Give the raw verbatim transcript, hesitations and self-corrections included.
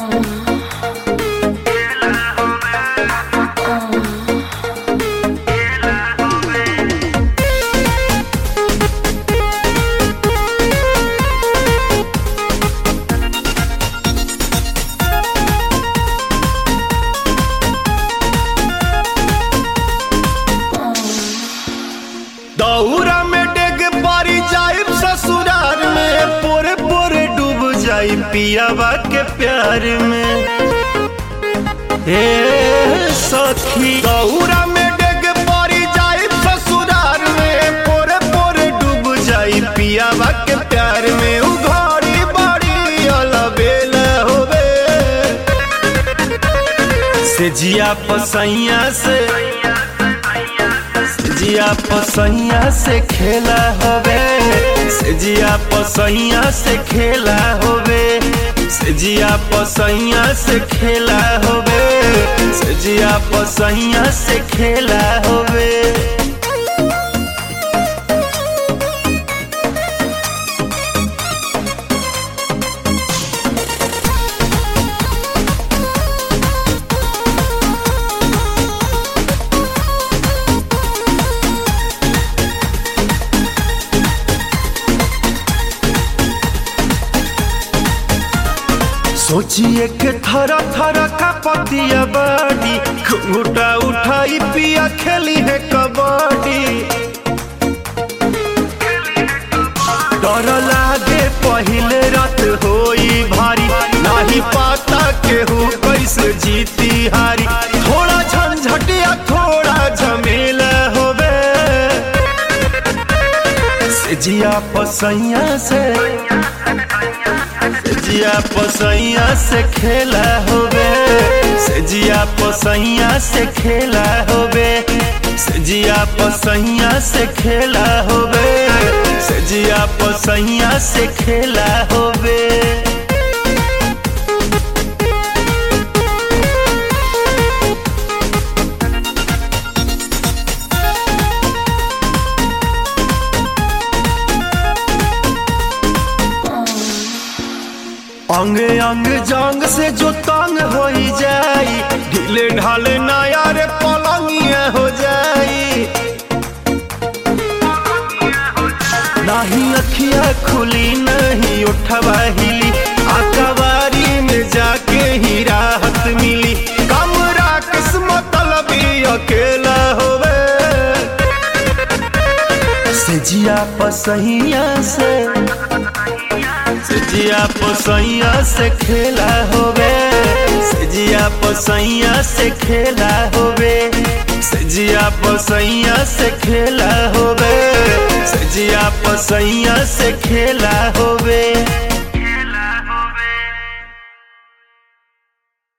दौरा में डेग पारी जाइब ससुरार में, पोरे पोरे डूब जाई पियावा के प्यार में। ए सखी दौरा में डेग पारी जाइब ससुरार में, पोरे पोरे डूब जाई पियावा के प्यार में। उ घड़ी बड़ी अलबेला होवे से जिया पसैया से जिया पसैया से खेला होवे, से जिया पसैया से खेला होवे, से जिया पसैया से खेला होवे, से जिया पसैया से खेला होवे। सोचिए के थरा थरा का पतिया बाड़ी, घुंघटा उठाई पिया खेली है कबड्डी। डर लागे पहले रात होई भारी, नाही पाता केहू कैसे जीती हारी। थोड़ा झंझटिया थोड़ा झमेला होवे, से जिया पसैया से जिया पसैया से खेला होवे, से जिया पसैया से खेला होवे, से जिया पसैया से खेला होवे, से जिया पसैया से खेला होवे। अंग अंग जंग से जो तंग हो जाई, ढीले ढाले नया रे पलंगिया हो जाई। नहीं अखिया खुली नहीं उठवा हिली, आकवारी में जाके ही राहत मिली। कमरा किस्मत लबी अकेला होवे, से जिया पसैया से से जिया पसैया से खेला होवे, से जिया पसैया से खेला होवे, से जिया पसैया से खेला होवे, से जिया पसैया से खेला होवे।